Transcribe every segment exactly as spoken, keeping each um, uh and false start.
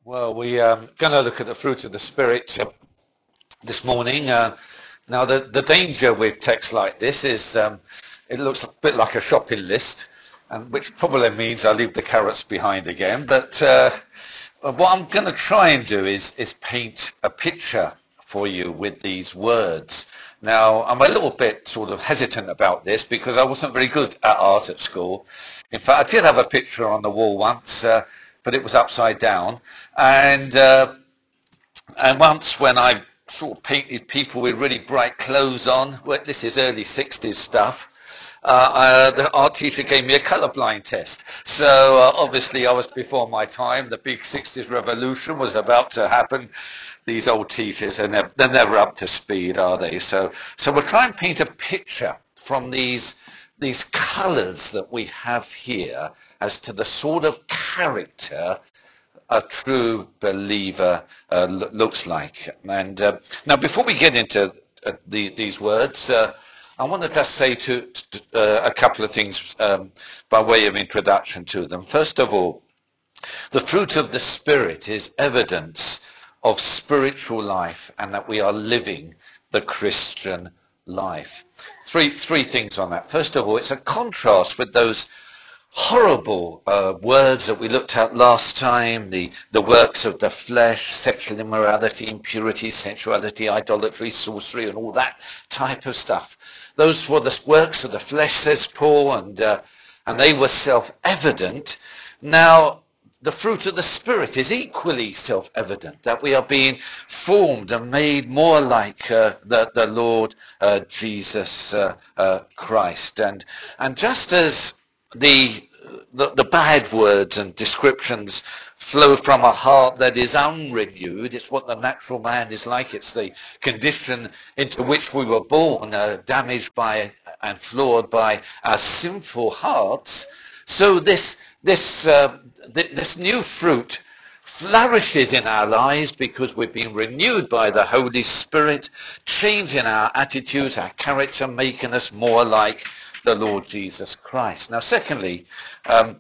Well, we're um, going to look at the fruit of the Spirit uh, this morning. Uh, now, the, the danger with texts like this is um, it looks a bit like a shopping list, and which probably means I leave the carrots behind again. But uh, what I'm going to try and do is, is paint a picture for you with these words. Now, I'm a little bit sort of hesitant about this because I wasn't very good at art at school. In fact, I did have a picture on the wall once, uh, but it was upside down. And uh, and once when I sort of painted people with really bright clothes on, well, this is early sixties stuff, uh, uh, the art teacher gave me a colourblind test. So uh, obviously I was before my time. The big sixties revolution was about to happen. These old teachers, are never, they're never up to speed, are they? So, so we'll try and paint a picture from these these colours that we have here as to the sort of character a true believer uh, lo- looks like. And uh, now, before we get into uh, the, these words, uh, I want to just say to, to uh, a couple of things um, by way of introduction to them. First of all, the fruit of the Spirit is evidence of spiritual life and that we are living the Christian life. Three, three things on that. First of all, it's a contrast with those horrible uh, words that we looked at last time, the, the works of the flesh, sexual immorality, impurity, sensuality, idolatry, sorcery, and all that type of stuff. Those were the works of the flesh, says Paul, and, uh, and they were self-evident. Now, the fruit of the Spirit is equally self-evident, that we are being formed and made more like uh, the, the Lord uh, Jesus uh, uh, Christ. And, and just as the, the, the bad words and descriptions flow from a heart that is unrenewed, it's what the natural man is like, it's the condition into which we were born, uh, damaged by and flawed by our sinful hearts. So this this uh, th- this new fruit flourishes in our lives because we've been renewed by the Holy Spirit, changing our attitudes, our character, making us more like the Lord Jesus Christ. Now, secondly, um,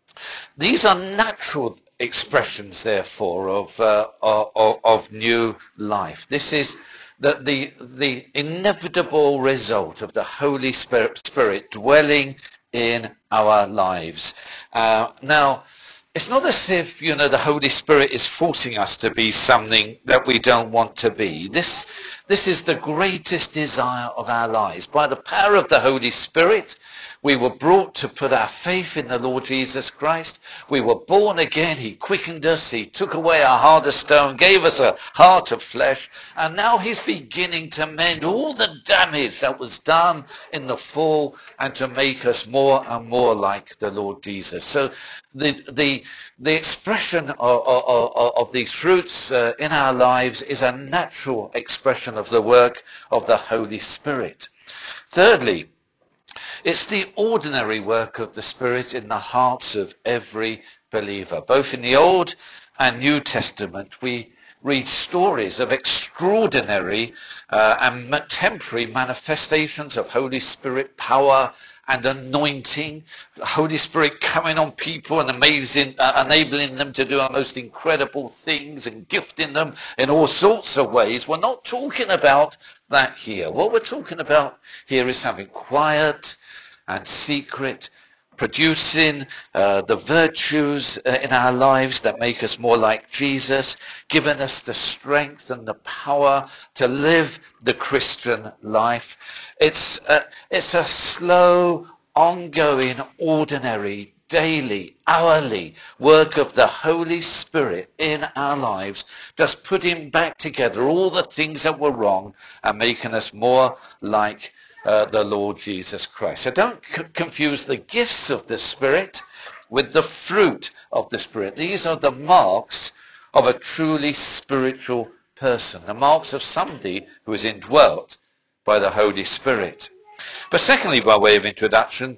these are natural expressions, therefore, of, uh, of, of new life. This is the, the, the inevitable result of the Holy Spirit, Spirit dwelling in our lives. Uh, now, it's not as if, you know, the Holy Spirit is forcing us to be something that we don't want to be. This, this is the greatest desire of our lives. By the power of the Holy Spirit, we were brought to put our faith in the Lord Jesus Christ. We were born again. He quickened us. He took away our heart of stone, gave us a heart of flesh. And now he's beginning to mend all the damage that was done in the fall and to make us more and more like the Lord Jesus. So the, the, the expression of, of, of these fruits uh, in our lives is a natural expression of the work of the Holy Spirit. Thirdly, it's the ordinary work of the Spirit in the hearts of every believer. Both in the Old and New Testament, we read stories of extraordinary uh, and temporary manifestations of Holy Spirit power and anointing. The Holy Spirit coming on people and amazing, uh, enabling them to do our most incredible things and gifting them in all sorts of ways. We're not talking about that here. What we're talking about here is something quiet and secret, producing uh, the virtues uh, in our lives that make us more like Jesus, giving us the strength and the power to live the Christian life. It's a, it's a slow, ongoing, ordinary, daily, hourly work of the Holy Spirit in our lives, just putting back together all the things that were wrong and making us more like Uh, the Lord Jesus Christ. So don't c- confuse the gifts of the Spirit with the fruit of the Spirit. These are the marks of a truly spiritual person, the marks of somebody who is indwelt by the Holy Spirit. But secondly, by way of introduction,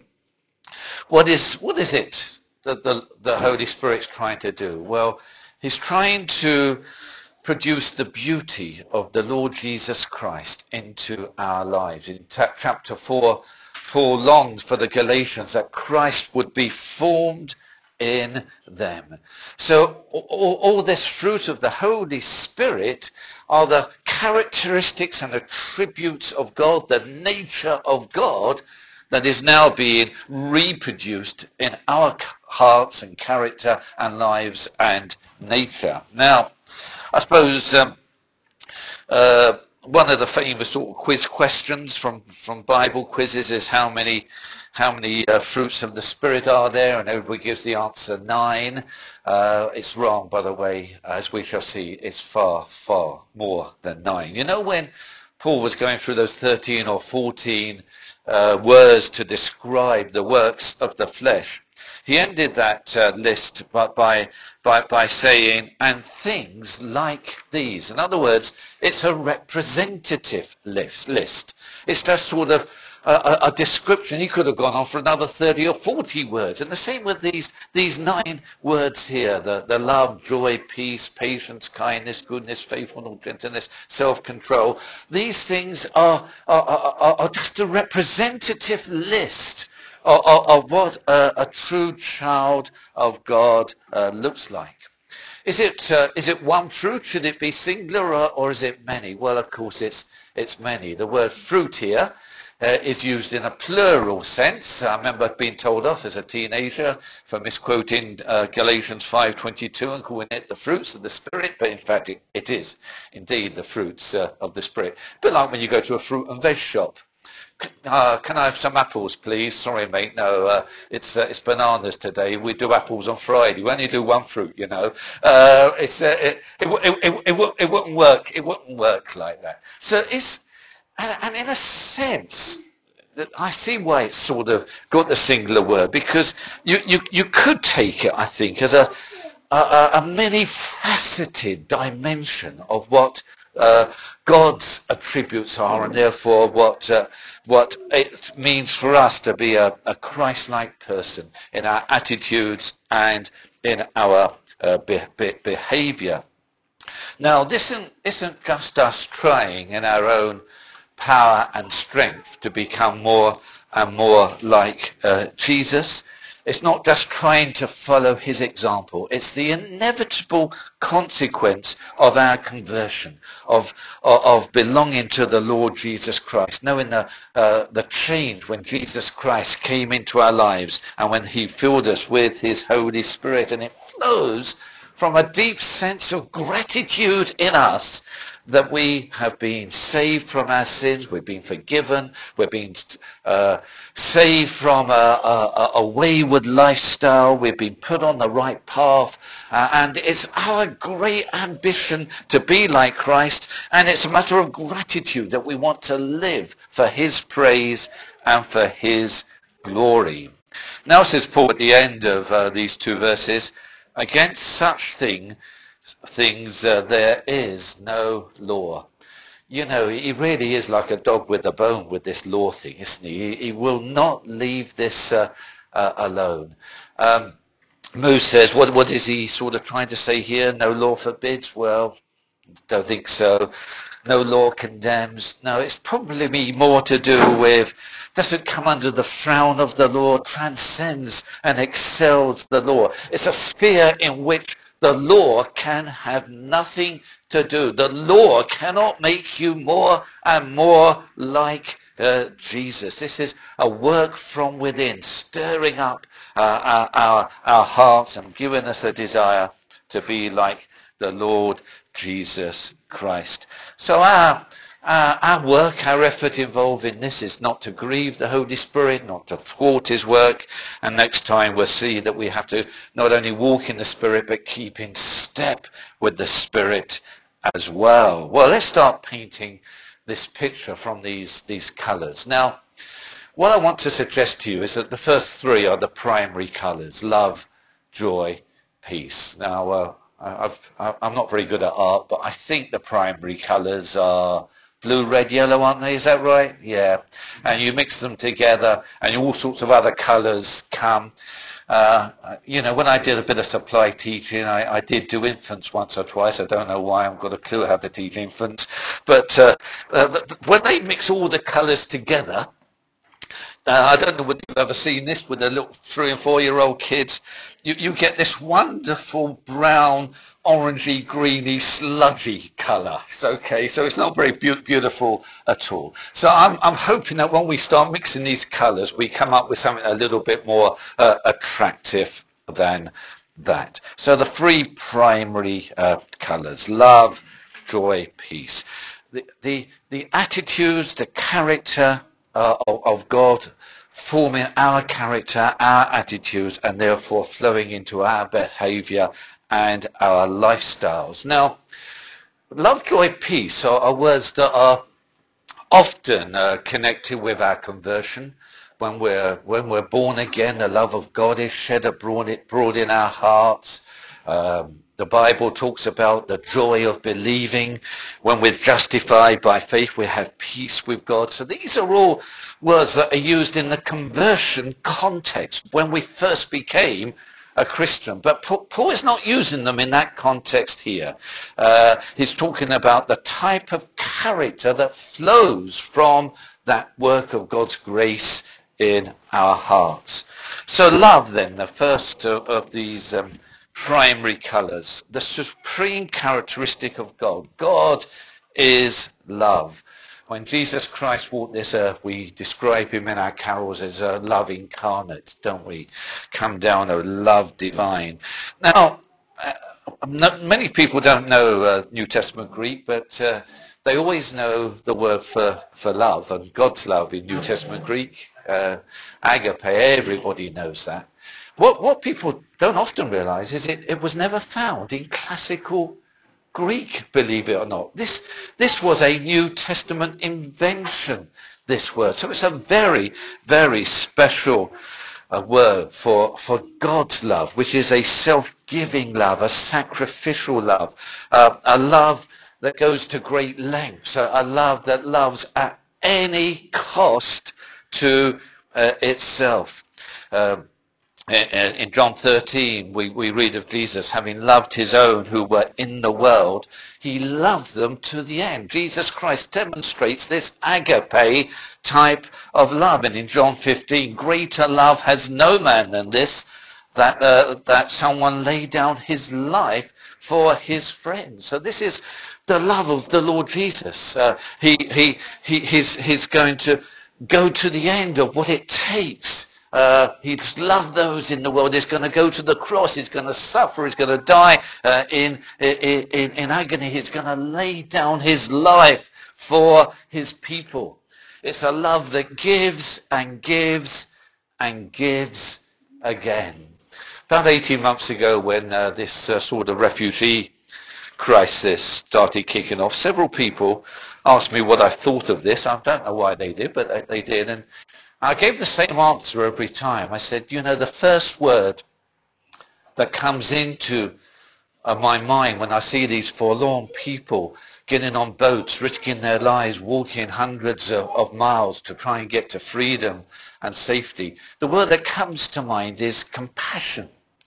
what is what is it that the, the Holy Spirit's trying to do? Well, he's trying to produce the beauty of the Lord Jesus Christ into our lives. In ta- chapter four, Paul longed for the Galatians that Christ would be formed in them. So all, all this fruit of the Holy Spirit are the characteristics and attributes of God, the nature of God, that is now being reproduced in our hearts and character and lives and nature. Now, I suppose um, uh, one of the famous sort of quiz questions from, from Bible quizzes is how many how many uh, fruits of the Spirit are there, and everybody gives the answer nine. Uh, it's wrong, by the way, as we shall see. It's far, far more than nine. You know, when Paul was going through those thirteen or fourteen uh, words to describe the works of the flesh, he ended that uh, list by, by, by, by saying, and things like these. In other words, it's a representative list. list. It's just sort of a, a, a description. He could have gone on for another thirty or forty words. And the same with these, these nine words here, the, the love, joy, peace, patience, kindness, goodness, faithfulness, gentleness, self-control. These things are, are, are, are just a representative list Of, of, of what a, a true child of God uh, looks like. Is it uh, is it one fruit? Should it be singular, or, or is it many? Well, of course, it's it's many. The word fruit here uh, is used in a plural sense. I remember being told off as a teenager for misquoting uh, Galatians five twenty-two and calling it the fruits of the Spirit, but in fact, it, it is indeed the fruits uh, of the Spirit. A bit like when you go to a fruit and veg shop. Uh, can I have some apples, please? Sorry, mate. No, uh, it's uh, it's bananas today. We do apples on Friday. We only do one fruit, you know. Uh, it's uh, it, it, it, it, it, it wouldn't work. It wouldn't work like that. So it's and, and in a sense, that I see why it's sort of got the singular word, because you you you could take it, I think, as a a, a many-faceted dimension of what Uh, God's attributes are, and therefore what uh, what it means for us to be a, a Christ-like person in our attitudes and in our uh, be, be, behaviour. Now, this isn't, isn't just us trying in our own power and strength to become more and more like uh, Jesus. It's not just trying to follow his example. It's the inevitable consequence of our conversion, of, of, of belonging to the Lord Jesus Christ, knowing the, uh, the change when Jesus Christ came into our lives and when he filled us with his Holy Spirit. And it flows from a deep sense of gratitude in us that we have been saved from our sins, we've been forgiven, we've been uh, saved from a, a, a wayward lifestyle, we've been put on the right path, uh, and it's our great ambition to be like Christ, and it's a matter of gratitude that we want to live for his praise and for his glory. Now, says Paul at the end of uh, these two verses, against such thing things uh, there is no law. You know, he really is like a dog with a bone with this law thing, isn't he? He, he will not leave this uh, uh, alone. Um, Moose says, what, what is he sort of trying to say here? No law forbids? Well, don't think so. No law condemns. No, it's probably more to do with, doesn't come under the frown of the law, transcends and excels the law. It's a sphere in which the law can have nothing to do. The law cannot make you more and more like uh, Jesus. This is a work from within, stirring up uh, our, our, our hearts and giving us a desire to be like the Lord Jesus Christ. So our, our, our work, our effort involved in this is not to grieve the Holy Spirit, not to thwart his work. And next time we'll see that we have to not only walk in the Spirit, but keep in step with the Spirit as well. Well, let's start painting this picture from these, these colours. Now, what I want to suggest to you is that the first three are the primary colours: love, joy, peace. Now, uh, I've, I'm not very good at art, but I think the primary colours are blue, red, yellow, aren't they? Is that right? Yeah. And you mix them together, and all sorts of other colours come. Uh, you know, when I did a bit of supply teaching, I, I did do infants once or twice. I don't know why. I've got a clue how to teach infants. But uh, uh, when they mix all the colours together, Uh, I don't know whether you've ever seen this with the little three and four year old kids. You, you get this wonderful brown, orangey, greeny, sludgy colour. It's okay, so it's not very be- beautiful at all. So I'm, I'm hoping that when we start mixing these colours, we come up with something a little bit more uh, attractive than that. So the three primary uh, colours: love, joy, peace. The, the, the attitudes, the character uh, of, of God forming our character, our attitudes, and therefore flowing into our behaviour and our lifestyles. Now, love, joy, peace are, are words that are often uh, connected with our conversion. When we're, when we're born again, the love of God is shed abroad in our hearts. Um, the Bible talks about the joy of believing. When we're justified by faith, we have peace with God. So these are all words that are used in the conversion context when we first became a Christian. But Paul is not using them in that context here. Uh, he's talking about the type of character that flows from that work of God's grace in our hearts. So love, then, the first of, of these um, primary colours, the supreme characteristic of God. God is love. When Jesus Christ walked this earth, we describe him in our carols as a love incarnate, don't we? Come down, a love divine. Now, uh, not, many people don't know uh, New Testament Greek, but uh, they always know the word for, for love, and God's love in New Testament Greek, uh, agape, everybody knows that. What, what people don't often realise is it, it was never found in classical Greek, believe it or not. This, this was a New Testament invention, this word. So it's a very, very special uh, word for, for God's love, which is a self-giving love, a sacrificial love, uh, a love that goes to great lengths, a, a love that loves at any cost to uh, itself. Um, In John thirteen, we, we read of Jesus having loved his own who were in the world. He loved them to the end. Jesus Christ demonstrates this agape type of love. And in John fifteen, greater love has no man than this, that, uh, that someone lay down his life for his friends. So this is the love of the Lord Jesus. Uh, he, he, he, he's, he's going to go to the end of what it takes. Uh, he's loved those in the world. He's going to go to the cross. He's going to suffer. He's going to die uh, in, in, in agony. He's going to lay down his life for his people. It's a love that gives and gives and gives again. About eighteen months ago, when uh, this uh, sort of refugee crisis started kicking off, several people asked me what I thought of this. I don't know why they did, but they, they did. And I gave the same answer every time. I said, you know, the first word that comes into uh, my mind when I see these forlorn people getting on boats, risking their lives, walking hundreds of, of miles to try and get to freedom and safety, the word that comes to mind is compassion.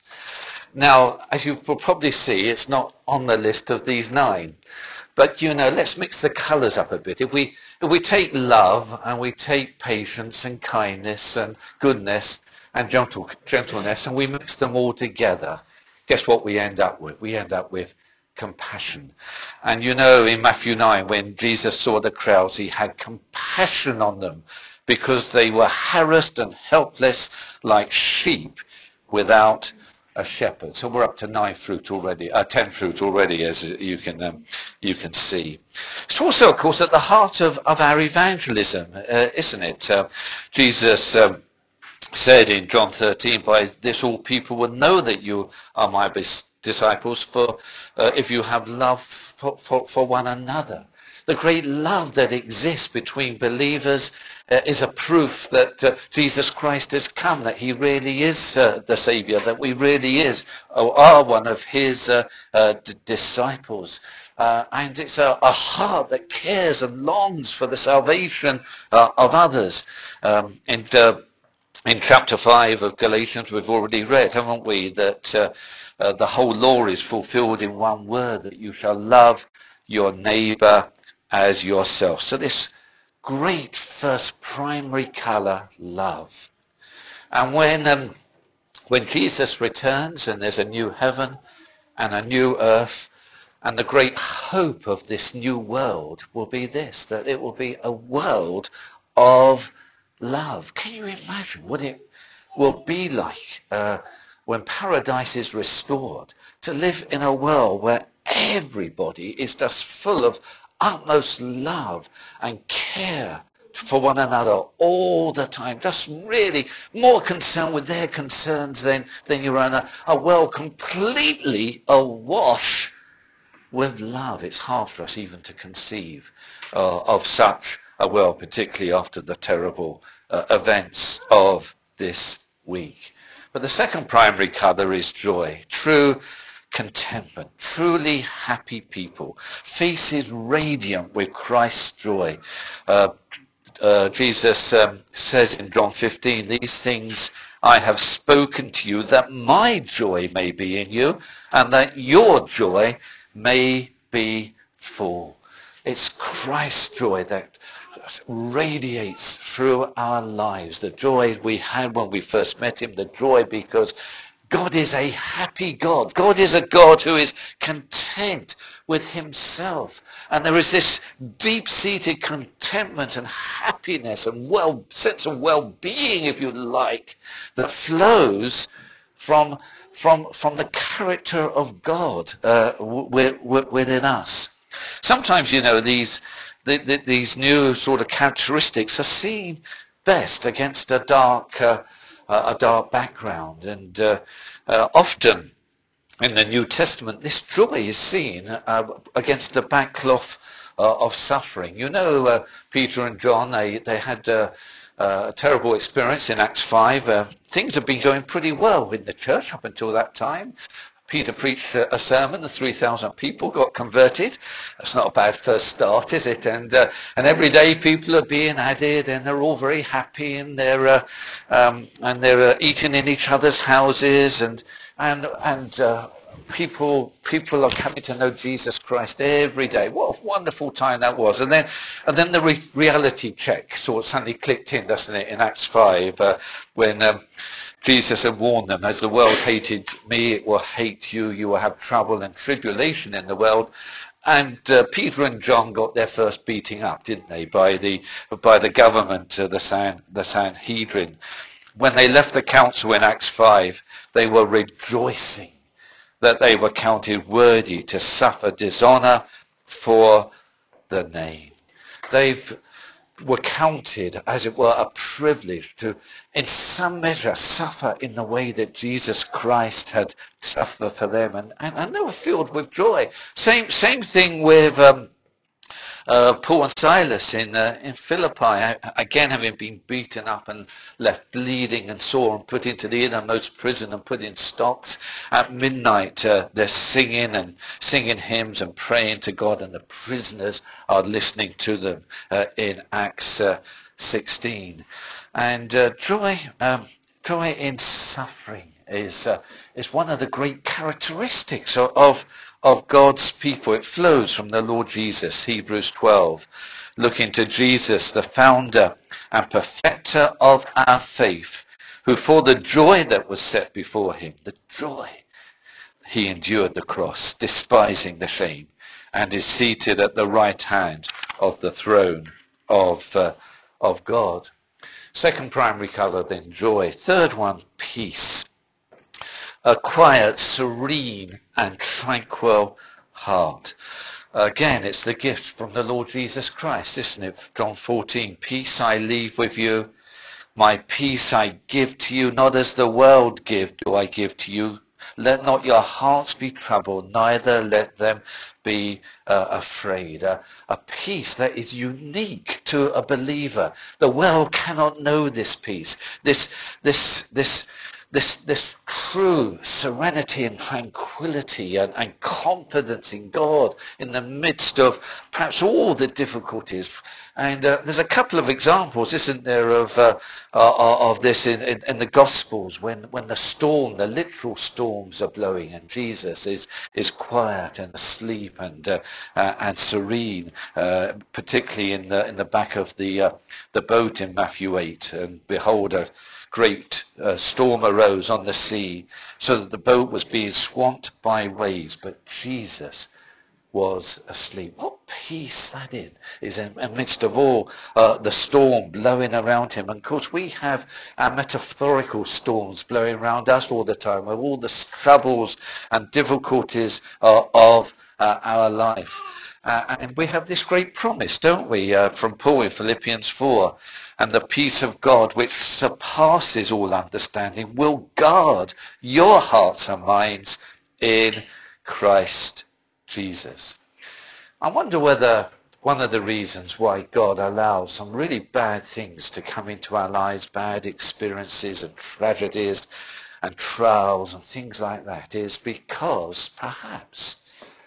Now, as you will probably see, it's not on the list of these nine. But, you know, let's mix the colours up a bit. If we, if we take love and we take patience and kindness and goodness and gentle, gentleness and we mix them all together, guess what we end up with? We end up with compassion. And you know, in Matthew nine, when Jesus saw the crowds, he had compassion on them because they were harassed and helpless like sheep without a shepherd. So we're up to nine fruit already, uh, ten fruit already, as you can um, you can see. It's also, of course, at the heart of, of our evangelism, uh, isn't it? Uh, Jesus um, said in John thirteen, "By this all people will know that you are my bis- disciples, for uh, if you have love for, for, for one another." The great love that exists between believers uh, is a proof that uh, Jesus Christ has come, that he really is uh, the Saviour, that we really is or are one of his uh, uh, d- disciples. Uh, and it's a, a heart that cares and longs for the salvation uh, of others. Um, and uh, in chapter five of Galatians, we've already read, haven't we, that uh, uh, the whole law is fulfilled in one word, that you shall love your neighbour as yourself. So this great first primary colour, love. And when um, when Jesus returns and there's a new heaven and a new earth, and the great hope of this new world will be this, that it will be a world of love. Can you imagine what it will be like uh, when paradise is restored, to live in a world where everybody is just full of utmost love and care for one another all the time, just really more concerned with their concerns than, than your own. A, a world completely awash with love. It's hard for us even to conceive uh, of such a world, particularly after the terrible uh, events of this week. But the second primary colour is joy. True contentment, truly happy people, faces radiant with Christ's joy. Uh, uh, Jesus um, says in John fifteen, these things I have spoken to you, that my joy may be in you, and that your joy may be full. It's Christ's joy that radiates through our lives. The joy we had when we first met him, the joy because God is a happy God. God is a God who is content with himself. And there is this deep-seated contentment and happiness and well, sense of well-being, if you like, that flows from, from, from the character of God uh, w- w- within us. Sometimes, you know, these, the, the, these new sort of characteristics are seen best against a dark uh, Uh, a dark background, and uh, uh, often in the New Testament this joy is seen uh, against the backcloth uh, of suffering. You know, uh, Peter and John, they, they had uh, uh, a terrible experience in Acts five. Uh, things have been going pretty well in the church up until that time. Peter preached a sermon, the three thousand people got converted. That's not a bad first start, is it? And uh, and every day people are being added, and they're all very happy, and they're uh, um, and they're uh, eating in each other's houses, and and and uh, people people are coming to know Jesus Christ every day. What a wonderful time that was! And then and then the re- reality check sort of suddenly clicked in, doesn't it? In Acts five, uh, when um, Jesus had warned them, as the world hated me, it will hate you. You will have trouble and tribulation in the world. And uh, Peter and John got their first beating up, didn't they, by the by the government, uh, the, San, the Sanhedrin. When they left the council in Acts five, they were rejoicing that they were counted worthy to suffer dishonour for the name. They've were counted, as it were, a privilege to, in some measure, suffer in the way that Jesus Christ had suffered for them, and, and, and they were filled with joy. Same same thing with um, uh, Paul and Silas in uh, in Philippi, again having been beaten up and left bleeding and sore and put into the innermost prison and put in stocks. At midnight uh, they're singing and singing hymns and praying to God, and the prisoners are listening to them uh, in Acts uh, sixteen. And uh, joy, um, joy in suffering is uh, is one of the great characteristics of, of of God's people. It flows from the Lord Jesus, Hebrews twelve. Looking to Jesus, the founder and perfecter of our faith, who for the joy that was set before him, the joy, he endured the cross, despising the shame, and is seated at the right hand of the throne of, uh, of God. Second primary colour then, joy. Third one, peace. A quiet, serene and tranquil heart. Again, it's the gift from the Lord Jesus Christ, isn't it? John fourteen, peace I leave with you, my peace I give to you, not as the world give do I give to you. Let not your hearts be troubled, neither let them be uh, afraid. Uh, a peace that is unique to a believer. The world cannot know this peace. This, this, this, this this true serenity and tranquility and, and confidence in God in the midst of perhaps all the difficulties. And uh, there's a couple of examples, isn't there, of uh, uh, of this in, in, in the Gospels when, when the storm, the literal storms are blowing, and Jesus is is quiet and asleep and uh, uh, and serene, uh, particularly in the in the back of the uh, the boat in Matthew eight. And behold, a great uh, storm arose on the sea, so that the boat was being swamped by waves, but Jesus was asleep. What peace that is, is in the midst of all uh, the storm blowing around him. And of course we have our metaphorical storms blowing around us all the time, with all the troubles and difficulties uh, of uh, our life. Uh, and we have this great promise, don't we, uh, from Paul in Philippians four. And the peace of God, which surpasses all understanding, will guard your hearts and minds in Christ Jesus. I wonder whether one of the reasons why God allows some really bad things to come into our lives, bad experiences and tragedies and trials and things like that, is because perhaps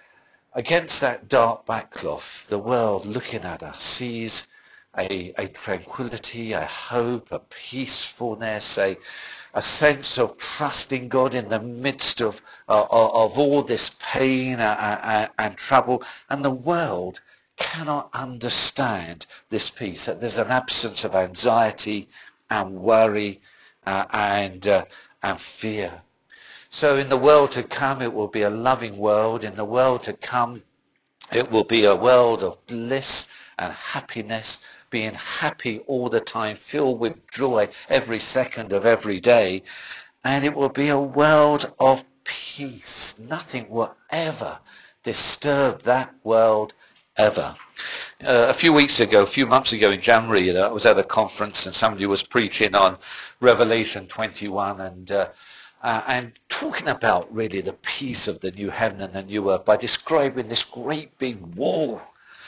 against that dark backcloth, the world looking at us sees a, a tranquility, a hope, a peacefulness, a, a sense of trusting God in the midst of, uh, of all this pain and, and, and trouble. And the world cannot understand this peace, that there's an absence of anxiety and worry uh, and, uh, and fear. So in the world to come, it will be a loving world. In the world to come, it will be a world of bliss and happiness, being happy all the time, filled with joy every second of every day. And it will be a world of peace. Nothing will ever disturb that world ever. Uh, a few weeks ago, a few months ago in January, uh, I was at a conference and somebody was preaching on Revelation twenty-one and uh, uh, and talking about really the peace of the new heaven and the new earth by describing this great big wall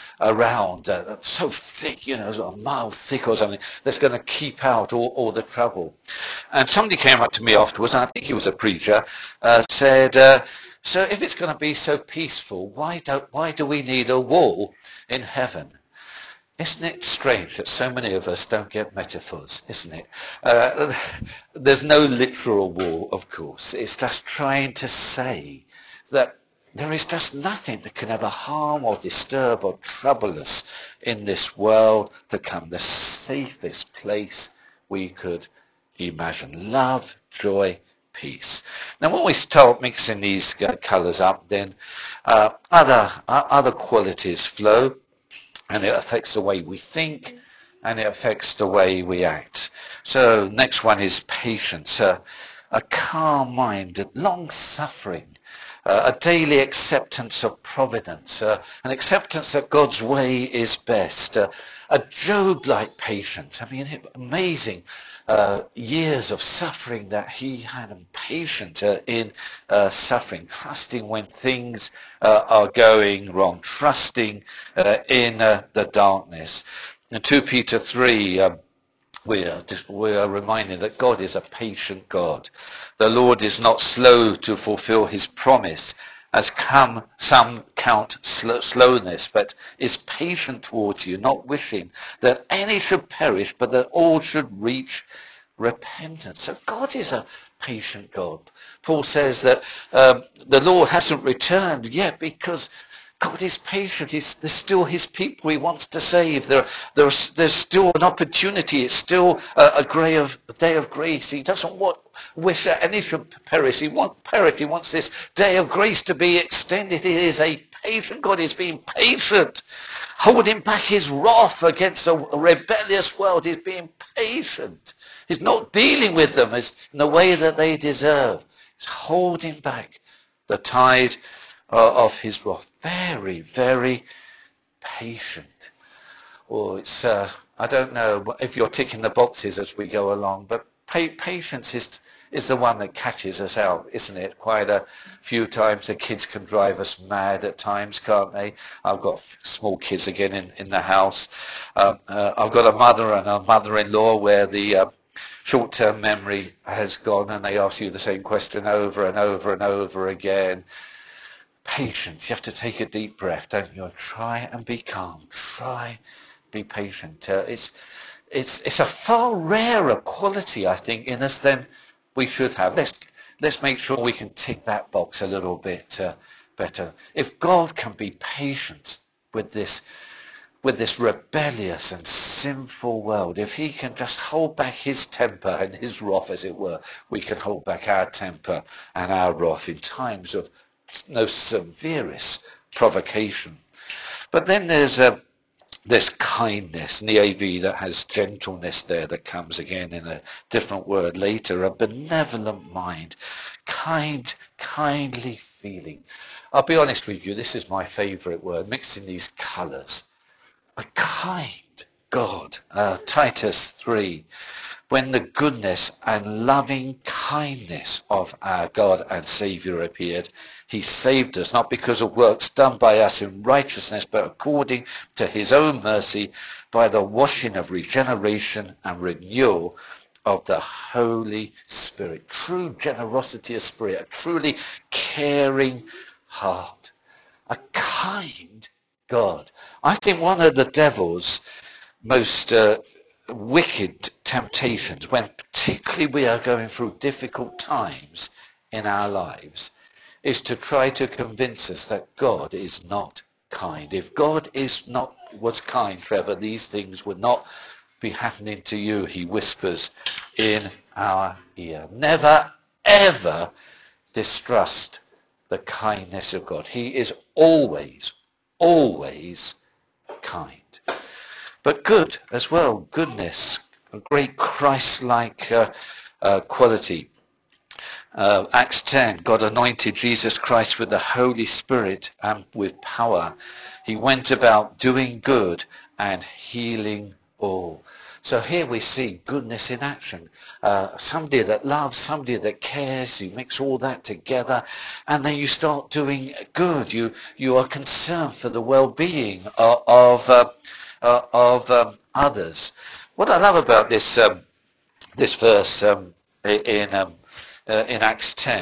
around, uh, so thick, you know, a mile thick or something, that's going to keep out all, all the trouble. And somebody came up to me afterwards, and I think he was a preacher, uh, said, uh, so if it's going to be so peaceful, why, don't, why do we need a wall in heaven? Isn't it strange that so many of us don't get metaphors, isn't it? Uh, there's no literal wall, of course. It's just trying to say that there is just nothing that can ever harm or disturb or trouble us in this world to come. The safest place we could imagine. Love, joy, peace. Now when we start mixing these uh, colours up, then uh, other, uh, other qualities flow. And it affects the way we think, and it affects the way we act. So next one is patience, uh, a calm mind, long-suffering, uh, a daily acceptance of providence, uh, an acceptance that God's way is best, uh, a Job-like patience. I mean, amazing uh, years of suffering that he had, and patient uh, in uh, suffering, trusting when things uh, are going wrong, trusting uh, in uh, the darkness. In two Peter three, um, we are, we are reminded that God is a patient God. The Lord is not slow to fulfill his promise, as come some count sl- slowness, but is patient towards you, not wishing that any should perish, but that all should reach repentance. So God is a patient God. Paul says that um, the Lord hasn't returned yet because God is patient. He's, there's still his people he wants to save. There, there's, there's still an opportunity. It's still a, a, gray of, a day of grace. He doesn't want, wish that any should perish. He wants perish. He wants this day of grace to be extended. He is a patient God. He's being patient, holding back his wrath against a, a rebellious world. He's being patient. He's not dealing with them as in the way that they deserve. He's holding back the tide uh, of his wrath. Very, very patient. Or it's, uh, I don't know if you're ticking the boxes as we go along, but pa- patience is is the one that catches us out, isn't it? Quite a few times the kids can drive us mad at times, can't they? I've got small kids again in, in the house. Um, uh, I've got a mother and a mother-in-law where the uh, short-term memory has gone and they ask you the same question over and over and over again. Patience. You have to take a deep breath, don't you? And try and be calm. Try, be patient. Uh, it's, it's, it's a far rarer quality, I think, in us than we should have. Let's, let's make sure we can tick that box a little bit uh, better. If God can be patient with this, with this rebellious and sinful world, if he can just hold back his temper and his wrath, as it were, we can hold back our temper and our wrath in times of no severest provocation. But then there's a There's kindness, in the A V that has gentleness there that comes again in a different word later, a benevolent mind, kind, kindly feeling. I'll be honest with you, this is my favourite word, mixing these colours. A kind God. Uh, Titus three. When the goodness and loving kindness of our God and Saviour appeared, he saved us, not because of works done by us in righteousness, but according to his own mercy, by the washing of regeneration and renewal of the Holy Spirit. True generosity of spirit, a truly caring heart, a kind God. I think one of the devil's most uh, wicked temptations, when particularly we are going through difficult times in our lives, is to try to convince us that God is not kind. If God is not was kind, Trevor, these things would not be happening to you, he whispers in our ear. Never, ever distrust the kindness of God. He is always, always kind. But good as well, goodness, a great Christ-like uh, uh, quality. Uh, Acts ten, God anointed Jesus Christ with the Holy Spirit and with power. He went about doing good and healing all. So here we see goodness in action. Uh, somebody that loves, somebody that cares, you mix all that together, and then you start doing good. You you are concerned for the well-being of, of uh, Uh, of um, others. What I love about this um, this verse um, in um, uh, in Acts ten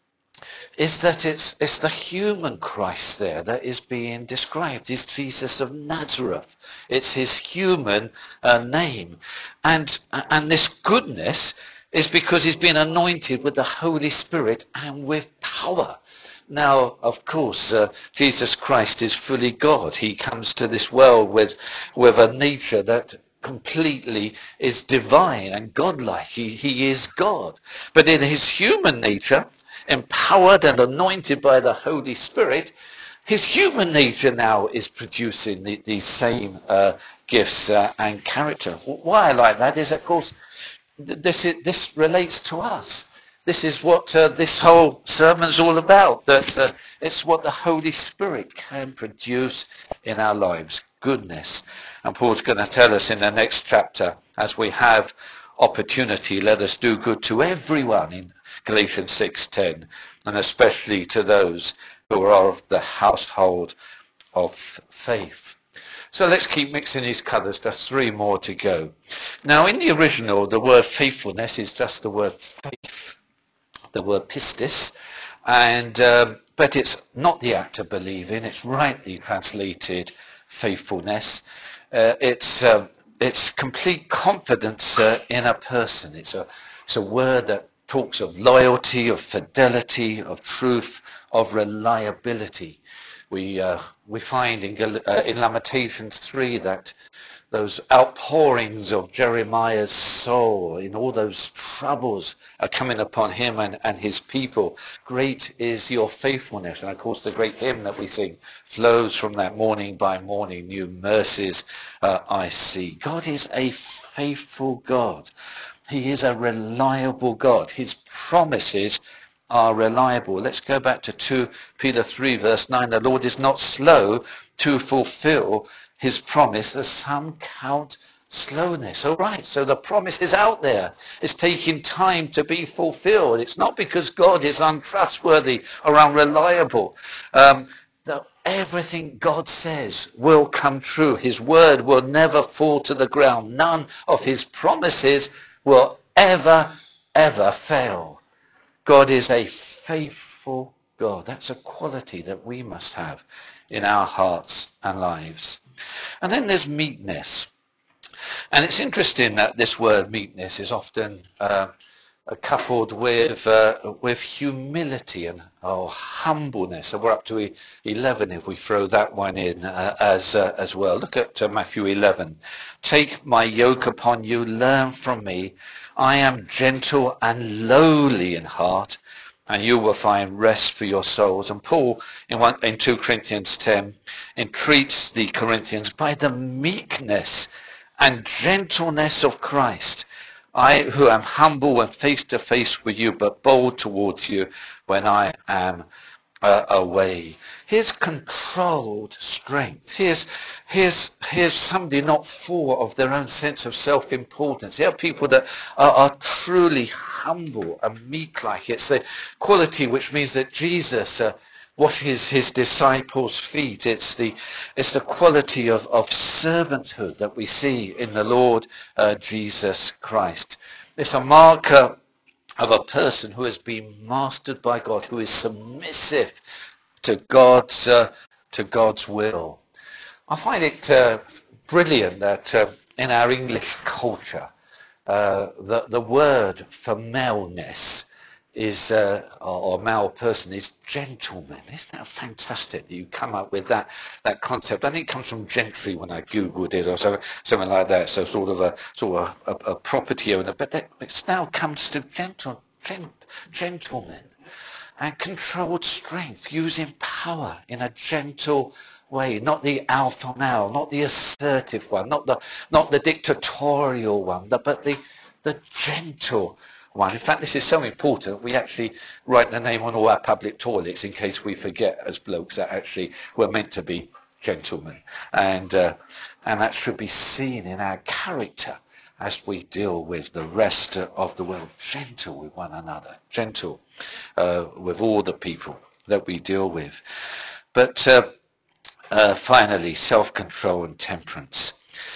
is that it's it's the human Christ there that is being described. It's Jesus of Nazareth. It's his human uh, name, and and this goodness is because he's been anointed with the Holy Spirit and with power. Now, of course, uh, Jesus Christ is fully God. He comes to this world with, with a nature that completely is divine and godlike. He, he is God. But in his human nature, empowered and anointed by the Holy Spirit, his human nature now is producing the, these same uh, gifts uh, and character. Why I like that is, of course, this, is, this relates to us. This is what uh, this whole sermon's all about, that uh, it's what the Holy Spirit can produce in our lives, goodness. And Paul's going to tell us in the next chapter, as we have opportunity, let us do good to everyone in Galatians six ten, and especially to those who are of the household of faith. So let's keep mixing these colours, just three more to go. Now in the original, the word faithfulness is just the word faith. The word pistis, and um, but it's not the act of believing. It's rightly translated faithfulness. Uh, it's uh, it's complete confidence uh, in a person. It's a it's a word that talks of loyalty, of fidelity, of truth, of reliability. We uh, we find in uh, in Lamentations three that those outpourings of Jeremiah's soul in all those troubles are coming upon him and, and his people. Great is your faithfulness. And of course the great hymn that we sing flows from that morning by morning. New mercies uh, I see. God is a faithful God. He is a reliable God. His promises are reliable. Let's go back to two Peter three verse nine. The Lord is not slow to fulfill his promise, as some count slowness. All right, so the promise is out there. It's taking time to be fulfilled. It's not because God is untrustworthy or unreliable. Um, that everything God says will come true. His word will never fall to the ground. None of his promises will ever, ever fail. God is a faithful God. That's a quality that we must have in our hearts and lives. And then there's meekness. And it's interesting that this word meekness is often uh, coupled with uh, with humility and oh, humbleness. So we're up to eleven if we throw that one in uh, as uh, as well. Look at uh, Matthew eleven. Take my yoke upon you, learn from me. I am gentle and lowly in heart, and you will find rest for your souls. And Paul, in, one, in two Corinthians ten, entreats the Corinthians by the meekness and gentleness of Christ. I, who am humble and face to face with you, but bold towards you when I am uh, away. Here's controlled strength. Here's, here's, here's somebody not full of their own sense of self-importance. Here are people that are, are truly humble and meek like. It's the quality which means that Jesus uh, washes his disciples' feet. It's the, it's the quality of, of servanthood that we see in the Lord uh, Jesus Christ. It's a marker of a person who has been mastered by God, who is submissive to God's uh, to God's will. I find it uh, brilliant that uh, in our English culture, uh, the the word for maleness is uh, or, or male person is gentleman. Isn't that fantastic that you come up with that that concept? I think it comes from gentry when I googled it or so, something like that. So sort of a sort of a, a property owner, but that, it now comes to gentle, gent, gentleman and controlled strength, using power in a gentle way, not the alpha male, not the assertive one, not the not the dictatorial one, but the the gentle one. In fact, this is so important, we actually write the name on all our public toilets in case we forget as blokes that actually we're meant to be gentlemen. And, uh, and that should be seen in our character as we deal with the rest of the world. Gentle with one another. Gentle uh, with all the people that we deal with. But uh, uh, finally, self-control and temperance.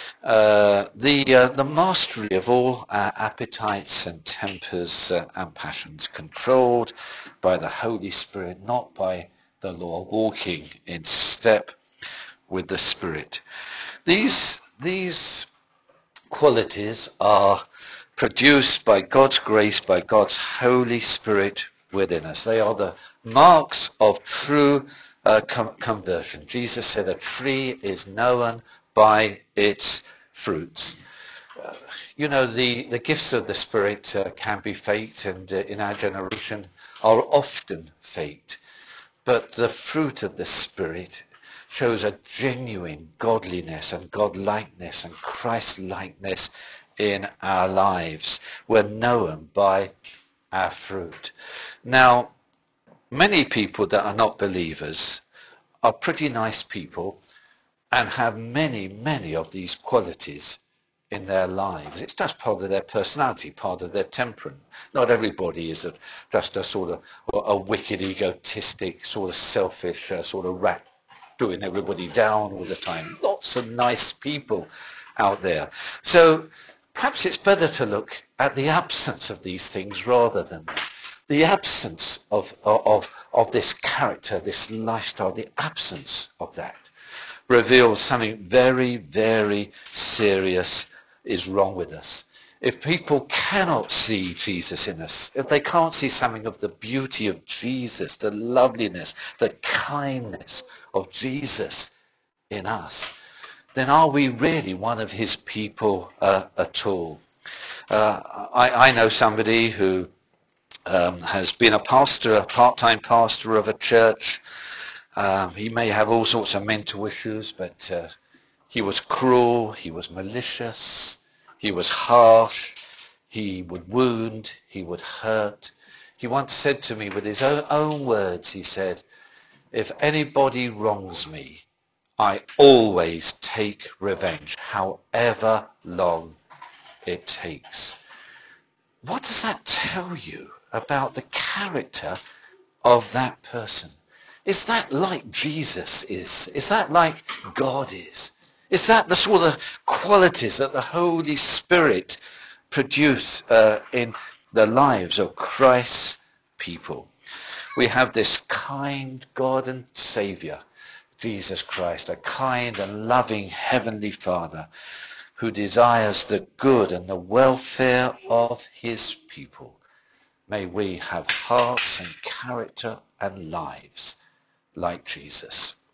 Uh, the uh, the mastery of all our appetites and tempers uh, and passions, controlled by the Holy Spirit, not by the law, walking in step with the Spirit. These these qualities are produced by God's grace, by God's Holy Spirit within us. They are the marks of true uh, com- conversion. Jesus said a tree is known by its fruits. Uh, you know, the, the gifts of the Spirit uh, can be faked, and uh, in our generation are often faked. But the fruit of the Spirit shows a genuine godliness and godlikeness and Christ-likeness in our lives. We're known by our fruit. Now, many people that are not believers are pretty nice people and have many, many of these qualities in their lives. It's just part of their personality, part of their temperament. Not everybody is a, just a sort of a wicked, egotistic, sort of selfish, uh, sort of rat doing everybody down all the time. Lots of nice people out there. So perhaps it's better to look at the absence of these things rather than the absence of, of, of this character, this lifestyle, the absence of that reveals something very, very serious is wrong with us. If people cannot see Jesus in us, if they can't see something of the beauty of Jesus, the loveliness, the kindness of Jesus in us, then are we really one of his people uh, at all? Uh, I, I know somebody who um, has been a pastor, a part-time pastor of a church. Um, he may have all sorts of mental issues, but uh, he was cruel, he was malicious, he was harsh, he would wound, he would hurt. He once said to me with his own, own words, he said, if anybody wrongs me, I always take revenge, however long it takes. What does that tell you about the character of that person? Is that like Jesus is? Is that like God is? Is that the sort of qualities that the Holy Spirit produce uh, in the lives of Christ's people. We have this kind God and Saviour, Jesus Christ, a kind and loving Heavenly Father who desires the good and the welfare of his people. May we have hearts and character and lives like Jesus.